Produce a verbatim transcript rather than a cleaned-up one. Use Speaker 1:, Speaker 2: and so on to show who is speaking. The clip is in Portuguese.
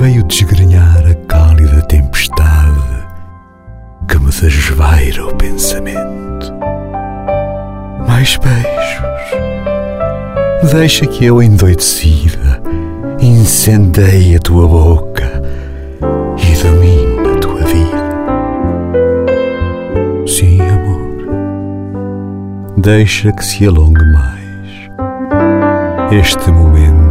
Speaker 1: veio desgrenhar a cálida tempestade que me desvaira o pensamento. Mais beijos. Deixa que eu, endoidecida, incendeie a tua boca e domine a tua vida. Sim, amor, deixa que se alongue mais este momento